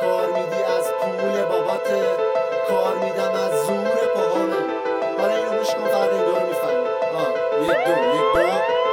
کار میدی از پول باباته، کار میدم از زور پاهامه. حالا اینو گوش کن، فرق این دو رو میفهمی. یک دو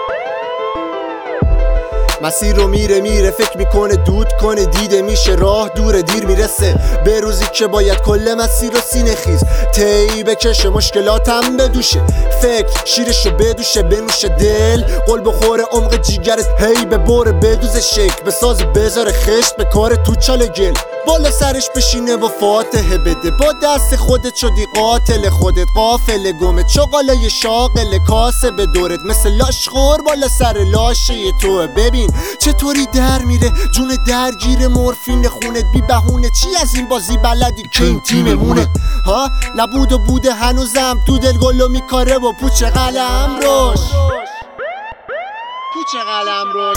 مسیر رو میره فکر میکنه دود کنه، دیده میشه راه دوره دیر میرسه به روزی که باید کل مسیر رو سینه خیز طی بکشه، مشکلاتم بدوشه، فکر شیرشو بدوشه، بنوشه دل قل بخوره عمق جیگرت، هی به بره بدوز شک بساز بذاره خشت به کار تو چاله گل، بالا سرش بشینه و فاتحه بده، با دست خودت شدی قاتل خودت، قافل گمت چغالای شاغل کاسه به دورت، مثل لاشخور بالا سر لاشه توه. ببین چطوری در میره جون درگیر مورفین خونت، بی بهونه چی از این بازی بلدی که این تیممونه ها؟ نبود و بوده هنوزم تو دل گلو میکاره و پوچ قلم روش، پوچ قلم روش،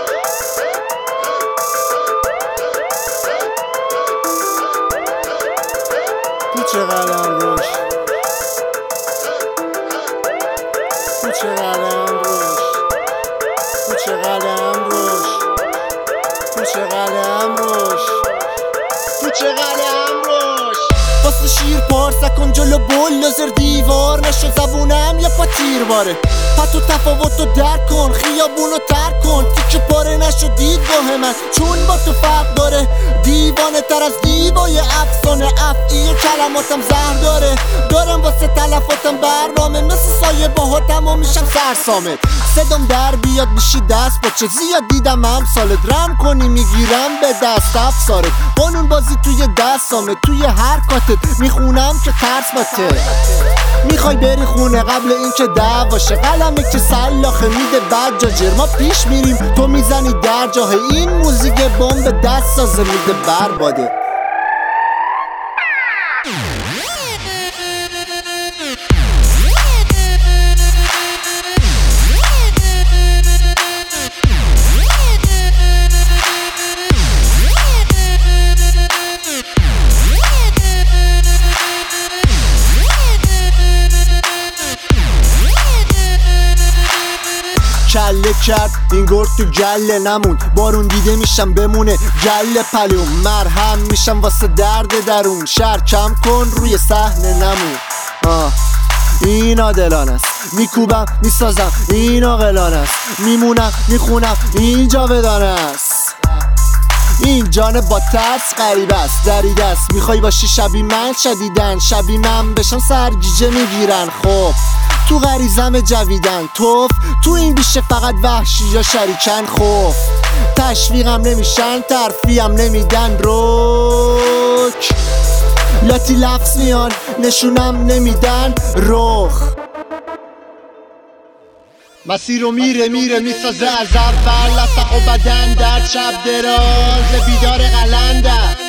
پوچ قلم روش، پوچ قلم روش، پوچ قلم روش، پوچ قلم روش، پوچ قلم روش. واسه شیر پارسه کن جلو بلوزر دیوار نشو، زبونم یه پا تیر باره، پتو تفاوتو درک کن، خیابونو ترک کن، تیکه پاره نشو دیدگاه من چون با تو فرق داره، دیوانه تر از دیوای افسانه، افعی کلماتم زهر داره، دارم واسه تلفاتم برنامه، مثل سایه باهاتم و میشم سرسامت، صدام در بیاد میشی دست باچه، زیاد دیدم همسالت، رم کنی میگیرم به دست افسارت، قانون بازی توی دستامه، توی حرکاتت میخونم که ترس باته، میخوای بری خونه قبل اینکه دعواشه، قلمه که سلاخه میده بد جاجر، ما پیش میریم تو میزنی در جاه، این موزیک بمب دست سازه میده برباده. کله کرد این گرد تو گله نمون، بارون دیده میشم بمونه گله پلون، مرهم میشم واسه درد درون، شهر کم کن روی صحنه نمون. این عادلان است، میکوبم میسازم این عاقلانه است، میمونم میخونم این جاودانه است، این جان با ترس غریب است دریده است، میخوای باشی شبیه من شدیدن، شبیه من بشم سرگیجه میگیرن، خب تو غریزم جویدن توف، تو این بیشه فقط وحشی یا شریکن، خوف تشویقم نمیشن ترفیم نمیدن، رک لاتی لفظ میان نشونم نمیدن رخ. مسیر رو میره میسازه از اول، لسق و بدن در شب دراز بیدار قلنده،